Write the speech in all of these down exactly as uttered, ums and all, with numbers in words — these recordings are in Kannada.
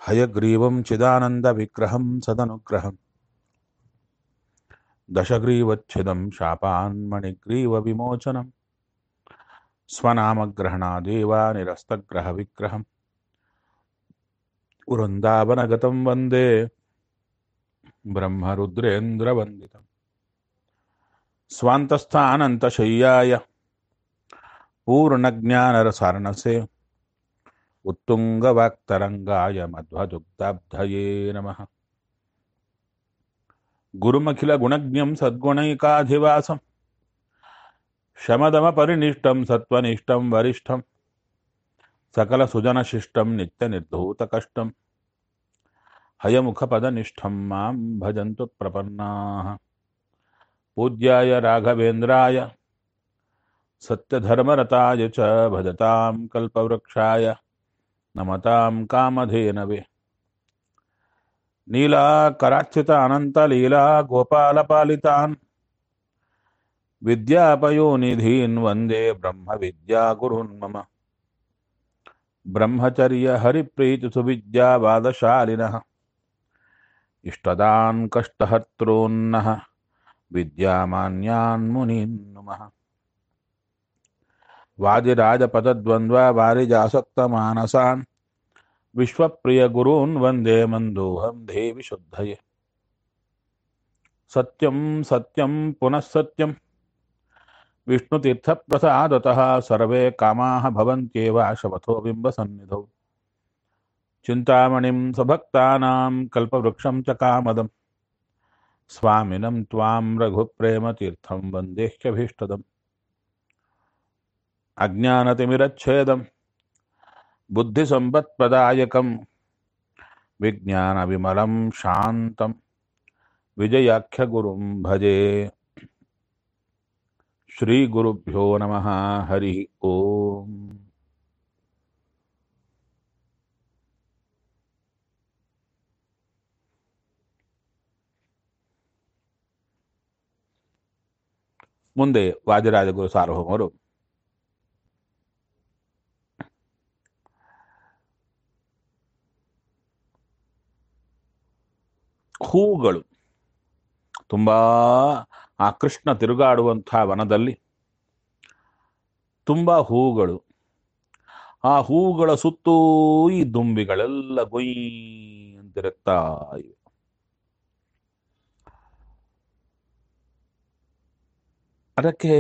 ಹಯಗ್ರೀವಂ ಚಿದಾನಂದ ವಿಗ್ರಹಂ ಸದನುಗ್ರಹಂ ದಶಗ್ರೀವಚ್ಛಿದಂ ಶಾಪಾನ್ಮಣಿಗ್ರೀವ ವಿಮೋಚನಂ ಸ್ವನಾಮಗ್ರಹಣಾದೇವ ನಿರಸ್ತಗ್ರಹ ವಿಗ್ರಹಂ ವೃಂದಾವನಗತಂ ವಂದೇ ಬ್ರಹ್ಮರುದ್ರೇಂದ್ರವಂದಿತಂ ಸ್ವಾಂತಸ್ಥಾನಂತಶಯ್ಯಾಯ ಪೂರ್ಣಜ್ಞಾನರಸಾರ್ಣಸೆ ಉತ್ತುಂಗವಾಕ್ತರಂಗಾಯ ಮಧ್ವದುಗ್ಧಾಬ್ಧಯೇ ನಮಃ. ಗುರುಮಖಿಲ ಗುಣಜ್ಞಂ ಸದ್ಗುಣೈಕಾಧಿವಾಸಂ ಶಮದಮ ಪರಿನಿಷ್ಠಂ ಸತ್ವನಿಷ್ಠಂ ವರಿಷ್ಠಂ ಸಕಲ ಸುಜನಶಿಷ್ಟಂ ನಿತ್ಯ ನಿರ್ಧೂತ ಕಷ್ಟಂ ಹಯಮುಖಪದನಿಷ್ಠಂ ಮಾಂ ಭಜಂತು ಪ್ರಪನ್ನಾಃ. ಪೂಜ್ಯಾಯ ರಾಘವೇಂದ್ರಾಯ ಸತ್ಯಧರ್ಮರತಾಯ ಚ ಭಜತಾಂ ಕಲ್ಪವೃಕ್ಷಾಯ ನಮತಾಂ ಕಾಮಧೇನವೇ. ನೀಲಾಕರಾಚ್ಯುತ ಅನಂತಲೀಲಾ ಗೋಪಾಲಪಾಲಿತಾನ್ ವಿದ್ಯಾಪಯೋನಿಧೀನ್ ವಂದೇ ಬ್ರಹ್ಮವಿದ್ಯಾಗುರುನ್ ಮಮ. ಬ್ರಹ್ಮಚರ್ಯ ಹರಿಪ್ರೀತಿ ಸುವಿದ್ಯಾವಾದಶಾಲಿನಃ ಇಷ್ಟದಾನ್ ಕಷ್ಟಹರ್ತॄನ್ನಃ ವಿದ್ಯಾಮಾನ್ಯಾನ್ ಮುನೀನ್ ನಮಃ. ವಾದಿರಾಜಪದದ್ವಂದ್ವ ವಾರಿಜಾಸಕ್ತಮಾನಸಾನ್ ವಿಶ್ವಪ್ರಿಯ ಗುರೂನ್ ವಂದೇ ಮಂದೋಹಂ ದೇವಿ ಶುದ್ಧಯೇ. ಸತ್ಯಂ ಸತ್ಯಂ ಪುನಃ ಸತ್ಯಂ ವಿಷ್ಣುತೀರ್ಥಪ್ರಸಾದತಃ ಸರ್ವೇ ಕಾಮಾಃ ಭವಂತ್ಯೇವ ಶವಥೋ ಬಿಂಬಸನ್ನಿಧೌ. ಚಿಂತಾಮಣಿಂ ಸ್ವಭಕ್ತಾನಾಂ ಕಲ್ಪವೃಕ್ಷಂ ಚ ಕಾಮದಂ ಸ್ವಾಮಿನಂ ತ್ವಾಂ ರಘುಪ್ರೇಮತೀರ್ಥಂ ವಂದೇಹ್ಯಭೀಷ್ಟದಂ. ಅಜ್ಞಾನತಿಮಿರಚ್ಛೇದಂ ಬುದ್ಧಿಸಂಪತ್ಪ್ರದಾಯಕಂ ವಿಜ್ಞಾನವಿಮಲಂ ಶಾಂತಂ ವಿಜಯಾಖ್ಯಗುರುಂ ಭಜೆ. ಶ್ರೀಗುರುಭ್ಯೋ ನಮಃ. ಹರಿ ಓಂ. ಮುಂದೆ ವಾದಿರಾಜಗುರು ಸಾರ್ವಭೌಮರು ಹೂಗಳು ತುಂಬಾ ಆ ಕೃಷ್ಣ ತಿರುಗಾಡುವಂತಹ ವನದಲ್ಲಿ ತುಂಬಾ ಹೂಗಳು, ಆ ಹೂಗಳ ಸುತ್ತೂ ಈ ದುಂಬಿಗಳೆಲ್ಲ ಗೊಯ್ ಅಂತಿರುತ್ತಾ ಇವೆ. ಅದಕ್ಕೆ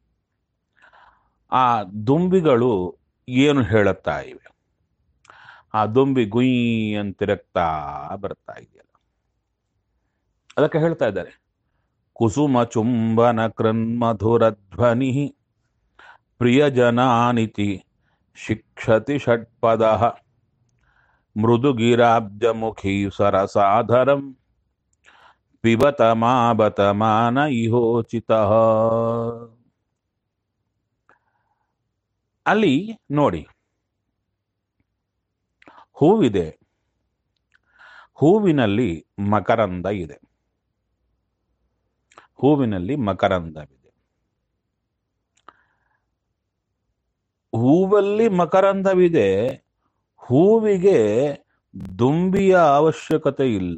ಆ ದುಂಬಿಗಳು ಏನು ಹೇಳುತ್ತಾ ಇವೆ? ಆ ದುಂಬಿ ಗುಯ್ ಅಂತಿರುತ್ತಾ ಬರ್ತಾ ಇದೆಯಲ್ಲ, ಅದಕ್ಕೆ ಹೇಳ್ತಾ ಇದ್ದಾರೆ, ಕುಸುಮ ಚುಂಬನ ಕೃನ್ಮಧುರಧ್ವನಿ ಪ್ರಿಯಜನಾನಿತಿ ಶಿಕ್ಷತಿ ಷಟ್ಪದ ಮೃದುಗಿರಾಬ್ಜಮುಖಿ ಸರಸಾಧರಂ ಪಿಬತ ಮಾಬತ ಮಾನ ಇಹೋಚಿತಃ. ಅಲ್ಲಿ ನೋಡಿ, ಹೂವಿದೆ, ಹೂವಿನಲ್ಲಿ ಮಕರಂದ ಇದೆ, ಹೂವಿನಲ್ಲಿ ಮಕರಂದವಿದೆ. ಹೂವಲ್ಲಿ ಮಕರಂದವಿದೆ, ಹೂವಿಗೆ ದುಂಬಿಯ ಅವಶ್ಯಕತೆ ಇಲ್ಲ.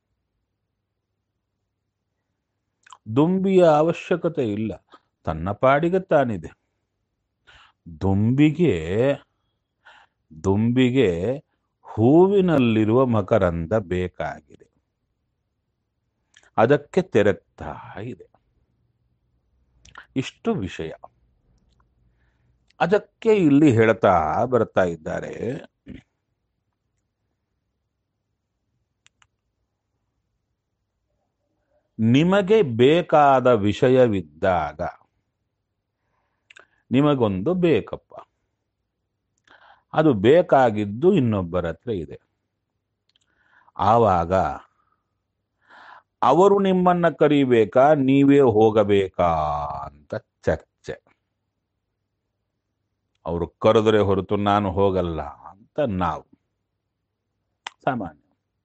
ದುಂಬಿಯ ಅವಶ್ಯಕತೆ ಇಲ್ಲ, ತನ್ನ ಪಾಡಿಗೆ ತಾನಿದೆ. ದುಂಬಿಗೆ ದುಂಬಿಗೆ ಹೂವಿನಲ್ಲಿರುವ ಮಕರಂದ ಬೇಕಾಗಿದೆ, ಅದಕ್ಕೆ ತೆರಗ್ತಾ ಇದೆ. ಇಷ್ಟು ವಿಷಯ. ಅದಕ್ಕೆ ಇಲ್ಲಿ ಹೇಳ್ತಾ ಬರ್ತಾ ಇದ್ದಾರೆ, ನಿಮಗೆ ಬೇಕಾದ ವಿಷಯವಿದ್ದಾಗ ನಿಮಗೊಂದು ಬೇಕಪ್ಪ, ಅದು ಬೇಕಾಗಿದ್ದು ಇನ್ನೊಬ್ಬರ ಹತ್ರ ಇದೆ. ಆವಾಗ ಅವರು ನಿಮ್ಮನ್ನ ಕರಿಬೇಕಾ, ನೀವೇ ಹೋಗಬೇಕಾ ಅಂತ ಚರ್ಚೆ. ಅವರು ಕರೆದರೆ ಹೊರತು ನಾನು ಹೋಗಲ್ಲ ಅಂತ ನಾವು ಸಾಮಾನ್ಯ.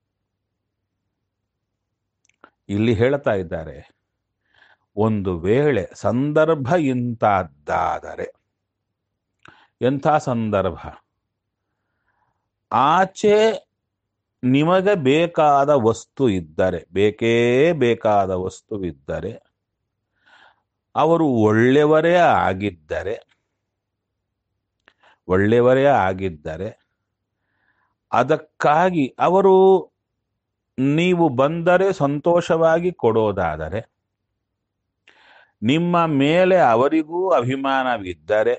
ಇಲ್ಲಿ ಹೇಳ್ತಾ ಇದ್ದಾರೆ, ಒಂದು ವೇಳೆ ಸಂದರ್ಭ ಇಂತಾದ್ದಾದರೆ, ಎಂಥ ಸಂದರ್ಭ? ಆಚೆ ನಿಮಗೆ ಬೇಕಾದ ವಸ್ತು ಇದ್ದರೆ, ಬೇಕೇ ಬೇಕಾದ ವಸ್ತು ಇದ್ದರೆ, ಅವರು ಒಳ್ಳೆಯವರೇ ಆಗಿದ್ದರೆ ಒಳ್ಳೆಯವರೇ ಆಗಿದ್ದರೆ ಅದಕ್ಕಾಗಿ ಅವರು ನೀವು ಬಂದರೆ ಸಂತೋಷವಾಗಿ ಕೊಡೋದಾದರೆ, ನಿಮ್ಮ ಮೇಲೆ ಅವರಿಗೂ ಅಭಿಮಾನವಿದ್ದರೆ,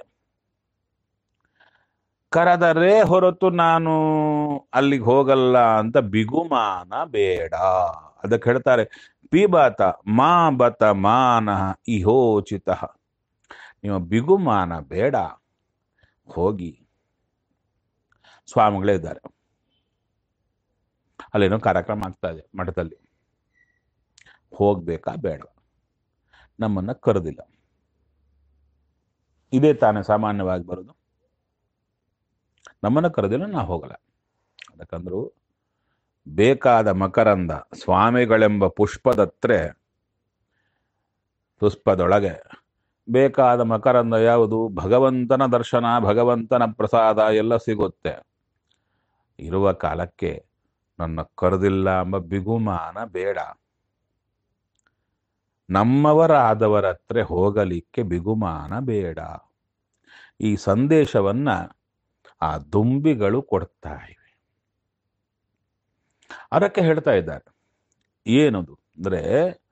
ಕರೆದರೆ ಹೊರತು ನಾನು ಅಲ್ಲಿಗೆ ಹೋಗಲ್ಲ ಅಂತ ಬಿಗುಮಾನ ಬೇಡ. ಅದಕ್ಕೆ ಹೇಳ್ತಾರೆ ಪಿಬತ ಮಾ ಬತ ಮಾನ ಇಹೋಚಿತ. ನಿಮ್ಮ ಬಿಗುಮಾನ ಬೇಡ, ಹೋಗಿ. ಸ್ವಾಮಿಗಳೇ ಇದ್ದಾರೆ, ಅಲ್ಲೇನೋ ಕಾರ್ಯಕ್ರಮ ಆಗ್ತಾ ಇದೆ ಮಠದಲ್ಲಿ, ಹೋಗ್ಬೇಕಾ ಬೇಡ? ನಮ್ಮನ್ನ ಕರೆದಿಲ್ಲ. ಇದೇ ತಾನೇ ಸಾಮಾನ್ಯವಾಗಿ ಬರೋದು. ನಮ್ಮನ್ನ ಕರೆದಿಲ್ಲ, ನಾ ಹೋಗಲ್ಲ. ಅದಕ್ಕಂದ್ರು ಬೇಕಾದ ಮಕರಂದ ಸ್ವಾಮಿಗಳೆಂಬ ಪುಷ್ಪದತ್ರೆ ಪುಷ್ಪದೊಳಗೆ ಬೇಕಾದ ಮಕರಂದ ಯಾವುದು? ಭಗವಂತನ ದರ್ಶನ, ಭಗವಂತನ ಪ್ರಸಾದ ಎಲ್ಲ ಸಿಗುತ್ತೆ. ಇರುವ ಕಾಲಕ್ಕೆ ನನ್ನ ಕರೆದಿಲ್ಲ ಎಂಬ ಬಿಗುಮಾನ ಬೇಡ. ನಮ್ಮವರಾದವರ ಹತ್ರ ಹೋಗಲಿಕ್ಕೆ ಬಿಗುಮಾನ ಬೇಡ. ಈ ಸಂದೇಶವನ್ನ ಆ ದುಂಬಿಗಳು ಕೊಡ್ತಾ ಇವೆ. ಅದಕ್ಕೆ ಹೇಳ್ತಾ ಇದ್ದಾರೆ ಏನದು ಅಂದ್ರೆ,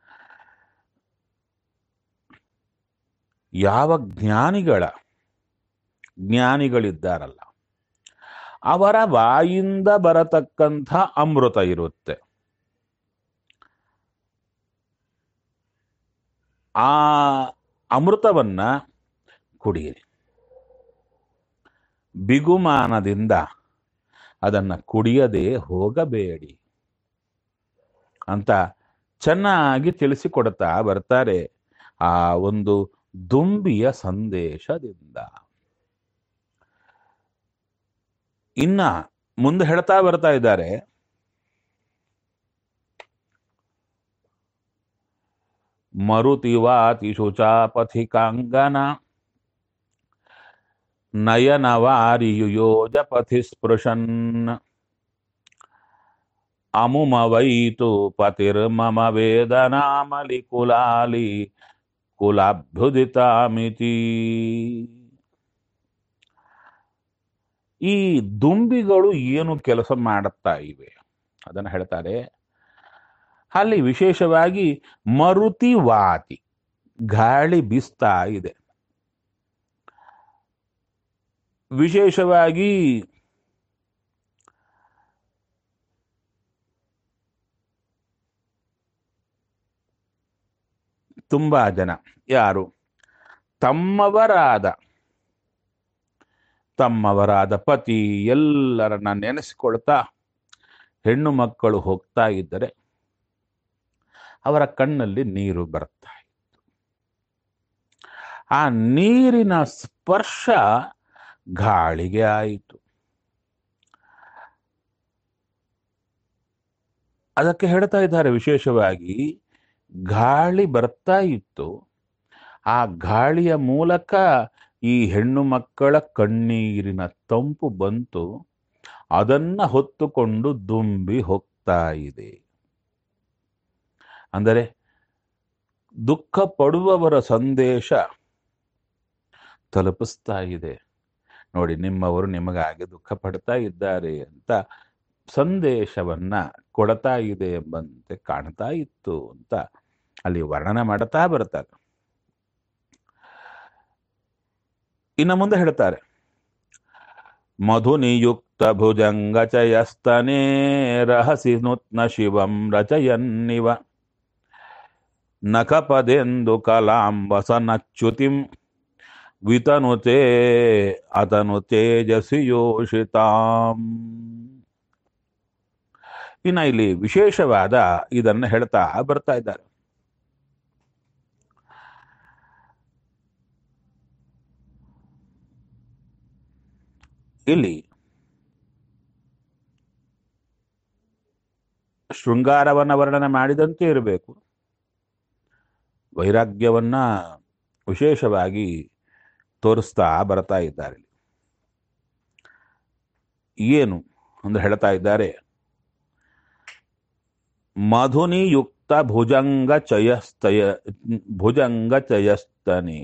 ಯಾವ ಜ್ಞಾನಿಗಳ ಜ್ಞಾನಿಗಳಿದ್ದಾರಲ್ಲ ಅವರ ಬಾಯಿಂದ ಬರತಕ್ಕಂಥ ಅಮೃತ ಇರುತ್ತೆ. ಆ ಅಮೃತವನ್ನ ಕುಡಿಯಿರಿ. ಬಿಗುಮಾನದಿಂದ ಅದನ್ನ ಕುಡಿಯದೆ ಹೋಗಬೇಡಿ ಅಂತ ಚೆನ್ನಾಗಿ ತಿಳಿಸಿಕೊಡ್ತಾ ಬರ್ತಾರೆ ಆ ಒಂದು ದುಂಬಿಯ ಸಂದೇಶದಿಂದ. ಇನ್ನ ಮುಂದೆ ಹೇಳ್ತಾ ಬರ್ತಾ ಇದ್ದಾರೆ, ಮರುತಿವಾತಿ ಶುಚಾಪಥಿಕಾಂಗನ ನಯನವಾರಿಯುಯೋಜ ಪಥಿ ಸ್ಪೃಶನ್ ಅಮುಮವೈತು ಪತಿರ್ಮಮ ವೇದನಾಮಲಿ ಕುಲಾಲಿ ಕುಲಾಭ್ಯುದಿತಾಮಿತಿ. ಈ ದುಂಬಿಗಳು ಏನು ಕೆಲಸ ಮಾಡುತ್ತಾ ಇವೆ ಅದನ್ನು ಹೇಳ್ತಾರೆ. ಅಲ್ಲಿ ವಿಶೇಷವಾಗಿ ಮರುತಿವಾತಿ, ಗಾಳಿ ಬೀಸ್ತಾ ಇದೆ. ವಿಶೇಷವಾಗಿ ತುಂಬಾ ಜನ ಯಾರು ತಮ್ಮವರಾದ ತಮ್ಮವರಾದ ಪತಿ ಎಲ್ಲರನ್ನ ನೆನೆಸಿಕೊಳ್ತಾ ಹೆಣ್ಣು ಮಕ್ಕಳು ಹೋಗ್ತಾ ಇದ್ದರೆ ಅವರ ಕಣ್ಣಲ್ಲಿ ನೀರು ಬರ್ತಾ ಇತ್ತು. ಆ ನೀರಿನ ಸ್ಪರ್ಶ ಗಾಳಿಗೆ ಆಯಿತು. ಅದಕ್ಕೆ ಹೇಳ್ತಾ ಇದ್ದಾರೆ ವಿಶೇಷವಾಗಿ ಗಾಳಿ ಬರ್ತಾ ಇತ್ತು. ಆ ಗಾಳಿಯ ಮೂಲಕ ಈ ಹೆಣ್ಣು ಮಕ್ಕಳ ಕಣ್ಣೀರಿನ ತಂಪು ಬಂತು. ಅದನ್ನ ಹೊತ್ತುಕೊಂಡು ದುಂಬಿ ಹೋಗ್ತಾ ಇದೆ. ಅಂದರೆ ದುಃಖ ಪಡುವವರ ಸಂದೇಶ ತಲುಪಿಸ್ತಾ ಇದೆ. ನೋಡಿ, ನಿಮ್ಮವರು ನಿಮಗಾಗಿ ದುಃಖ ಪಡ್ತಾ ಇದ್ದಾರೆ ಅಂತ ಸಂದೇಶವನ್ನ ಕೊಡ್ತಾ ಇದೆ ಎಂಬಂತೆ ಕಾಣ್ತಾ ಇತ್ತು ಅಂತ ಅಲ್ಲಿ ವರ್ಣನೆ ಮಾಡ್ತಾ ಬರ್ತಾರೆ. ಇನ್ನು ಮುಂದೆ ಹೇಳ್ತಾರೆ, ಮಧು ನಿಯುಕ್ತ ಭುಜಂಗಚಯಸ್ತನೇ ರಹಸಿ ನೂತ್ನ ಶಿವಂ ರಚಯನ್ನಿವ ನಖಪದೆಂದು ಕಲಾಂಬಸನಚ್ಯುತಿಂ ವಿತನುತೆ ಅತನು ತೇಜಸಿ ಯೋಷಿತಾಂ. ಇನ್ನು ಇಲ್ಲಿ ವಿಶೇಷವಾದ ಇದನ್ನು ಹೇಳ್ತಾ ಬರ್ತಾ ಇದ್ದಾರೆ. ಇಲ್ಲಿ ಶೃಂಗಾರವನ್ನ ವರ್ಣನೆ ಮಾಡಿದಂತೆ ಇರಬೇಕು. ವೈರಾಗ್ಯವನ್ನ ವಿಶೇಷವಾಗಿ ತೋರಿಸ್ತಾ ಬರ್ತಾ ಇದ್ದಾರೆ. ಏನು ಅಂದ್ರೆ ಹೇಳ್ತಾ ಇದ್ದಾರೆ, ಮಧುನಿಯುಕ್ತ ಭುಜಂಗ ಚಯಸ್ತಯ ಭುಜಂಗ ಚಯಸ್ತನೆ.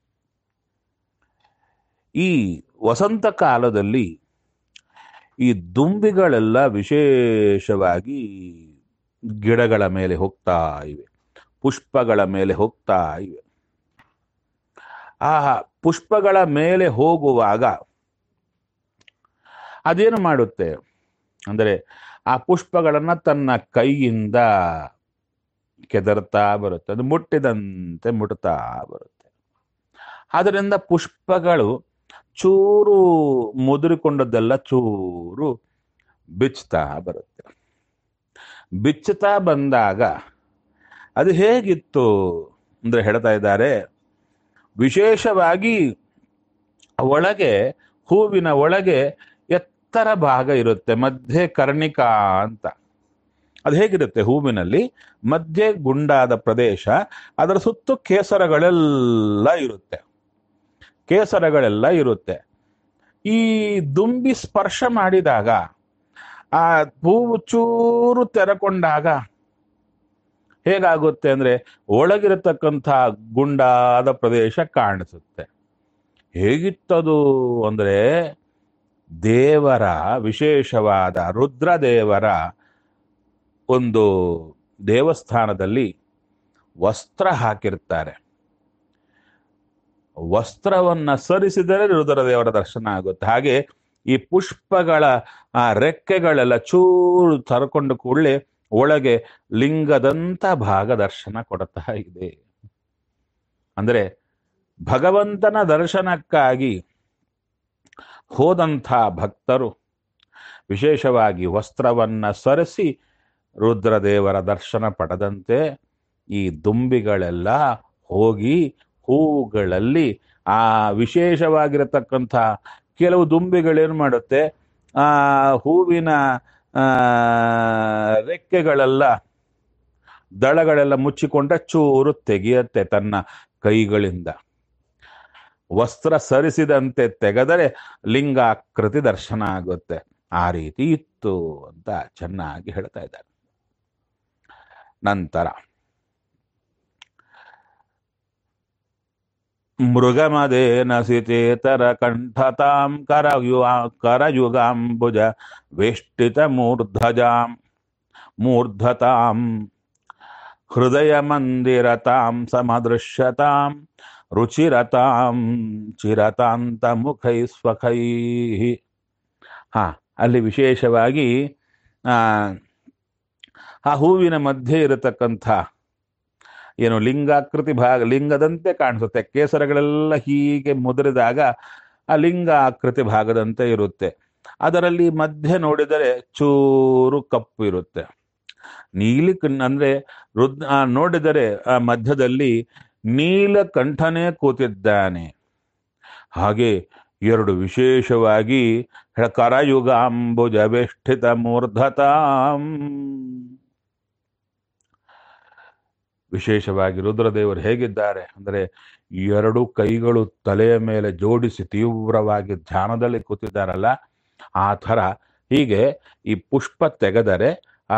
ಈ ವಸಂತ ಕಾಲದಲ್ಲಿ ಈ ದುಂಬಿಗಳೆಲ್ಲ ವಿಶೇಷವಾಗಿ ಗಿಡಗಳ ಮೇಲೆ ಹೋಗ್ತಾ ಇವೆ, ಪುಷ್ಪಗಳ ಮೇಲೆ ಹೋಗ್ತಾ ಇವೆ. ಆ ಪುಷ್ಪಗಳ ಮೇಲೆ ಹೋಗುವಾಗ ಅದೇನು ಮಾಡುತ್ತೆ ಅಂದರೆ ಆ ಪುಷ್ಪಗಳನ್ನ ತನ್ನ ಕೈಯಿಂದ ಕೆದರ್ತಾ ಬರುತ್ತೆ, ಅದು ಮುಟ್ಟಿದಂತೆ ಮುಟ್ತಾ ಬರುತ್ತೆ. ಆದ್ದರಿಂದ ಪುಷ್ಪಗಳು ಚೂರು ಮುದುರಿಕೊಂಡದ್ದೆಲ್ಲ ಚೂರು ಬಿಚ್ಚುತ್ತಾ ಬರುತ್ತೆ. ಬಿಚ್ಚುತ್ತಾ ಬಂದಾಗ ಅದು ಹೇಗಿತ್ತು ಅಂದ್ರೆ ಹೇಳ್ತಾ ಇದ್ದಾರೆ, ವಿಶೇಷವಾಗಿ ಒಳಗೆ ಹೂವಿನ ಒಳಗೆ ಎತ್ತರ ಭಾಗ ಇರುತ್ತೆ, ಮಧ್ಯೆ ಕರ್ಣಿಕಾ ಅಂತ. ಅದು ಹೇಗಿರುತ್ತೆ, ಹೂವಿನಲ್ಲಿ ಮಧ್ಯೆ ಗುಂಡಾದ ಪ್ರದೇಶ, ಅದರ ಸುತ್ತು ಕೇಸರಗಳೆಲ್ಲ ಇರುತ್ತೆ ಕೇಸರಗಳೆಲ್ಲ ಇರುತ್ತೆ. ಈ ದುಂಬಿ ಸ್ಪರ್ಶ ಮಾಡಿದಾಗ ಆ ಹೂವು ಚೂರು ತೆರಕೊಂಡಾಗ ಹೇಗಾಗುತ್ತೆ ಅಂದ್ರೆ ಒಳಗಿರತಕ್ಕಂಥ ಗುಂಡಾದ ಪ್ರದೇಶ ಕಾಣಿಸುತ್ತೆ. ಹೇಗಿತ್ತದು ಅಂದ್ರೆ ದೇವರ ವಿಶೇಷವಾದ ರುದ್ರದೇವರ ಒಂದು ದೇವಸ್ಥಾನದಲ್ಲಿ ವಸ್ತ್ರ ಹಾಕಿರ್ತಾರೆ. ವಸ್ತ್ರವನ್ನ ಸರಿಸಿದರೆ ರುದ್ರದೇವರ ದರ್ಶನ ಆಗುತ್ತೆ. ಹಾಗೆ ಈ ಪುಷ್ಪಗಳ ಆ ರೆಕ್ಕೆಗಳೆಲ್ಲ ಚೂರು ತರಕೊಂಡು ಕೂಡಲೇ ಒಳಗೆ ಲಿಂಗದಂತ ಭಾಗ ದರ್ಶನ ಕೊಡ್ತಾ ಇದೆ. ಅಂದ್ರೆ ಭಗವಂತನ ದರ್ಶನಕ್ಕಾಗಿ ಹೋದಂಥ ಭಕ್ತರು ವಿಶೇಷವಾಗಿ ವಸ್ತ್ರವನ್ನ ಸರಿಸಿ ರುದ್ರದೇವರ ದರ್ಶನ ಪಡೆದಂತೆ ಈ ದುಂಬಿಗಳೆಲ್ಲ ಹೋಗಿ ಹೂಗಳಲ್ಲಿ ಆ ವಿಶೇಷವಾಗಿರತಕ್ಕಂಥ ಕೆಲವು ದುಂಬಿಗಳೇನು ಮಾಡುತ್ತೆ, ಆ ಹೂವಿನ ಆ ರೆಕ್ಕೆಗಳೆಲ್ಲ ದಳಗಳೆಲ್ಲ ಮುಚ್ಚಿಕೊಂಡ ಚೂರು ತೆಗೆಯುತ್ತೆ ತನ್ನ ಕೈಗಳಿಂದ. ವಸ್ತ್ರ ಸರಿಸಿದಂತೆ ತೆಗೆದರೆ ಲಿಂಗಾಕೃತಿ ದರ್ಶನ ಆಗುತ್ತೆ. ಆ ರೀತಿ ಇತ್ತು ಅಂತ ಚೆನ್ನಾಗಿ ಹೇಳ್ತಾ ಇದ್ದಾರೆ. ನಂತರ ಮೃಗಮದೇನ ಸಿತೇತರ ಕಂಠತಾಂ ಕರಯುಗ ಕರಯುಗಾಂಬುಜ ವೇಷ್ಟಿತ ಮೂರ್ಧಜಾಂ ಮೂರ್ಧತಾಂ ಹೃದಯ ಮಂದಿರತಾಂ ಸಮದೃಶ್ಯತಾಂ ರುಚಿರತಾಂ ಚಿರತಾಂತ ಮುಖೈ ಸ್ವಖೈ. ಹಾ, ಅಲ್ಲಿ ವಿಶೇಷವಾಗಿ ಆ ಆ ಹೂವಿನ ಮಧ್ಯೆ ಇರತಕ್ಕಂಥ ಏನು ಲಿಂಗಾಕೃತಿ ಭಾಗ, ಲಿಂಗದಂತೆ ಕಾಣಿಸುತ್ತೆ. ಕೇಸರಗಳೆಲ್ಲ ಹೀಗೆ ಮುದುರಿದಾಗ ಆ ಲಿಂಗ ಆಕೃತಿ ಭಾಗದಂತೆ ಇರುತ್ತೆ. ಅದರಲ್ಲಿ ಮಧ್ಯೆ ನೋಡಿದರೆ ಚೂರು ಕಪ್ಪು ಇರುತ್ತೆ. ನೀಲಿ ಅಂದ್ರೆ ರುದ್ ನೋಡಿದರೆ ಆ ಮಧ್ಯದಲ್ಲಿ ನೀಲಕಂಠನೇ ಕೂತಿದ್ದಾನೆ. ಹಾಗೆ ಎರಡು ವಿಶೇಷವಾಗಿ ಕರಯುಗಾಂಬುಜ ವೇಷ್ಟಿತ ಮೂರ್ಧತಾಂ, ವಿಶೇಷವಾಗಿ ರುದ್ರದೇವರು ಹೇಗಿದ್ದಾರೆ ಅಂದರೆ ಎರಡು ಕೈಗಳು ತಲೆಯ ಮೇಲೆ ಜೋಡಿಸಿ ತೀವ್ರವಾಗಿ ಧ್ಯಾನದಲ್ಲಿ ಕೂತಿದ್ದಾರಲ್ಲ, ಆ ಥರ. ಹೀಗೆ ಈ ಪುಷ್ಪ ತೆಗೆದರೆ ಆ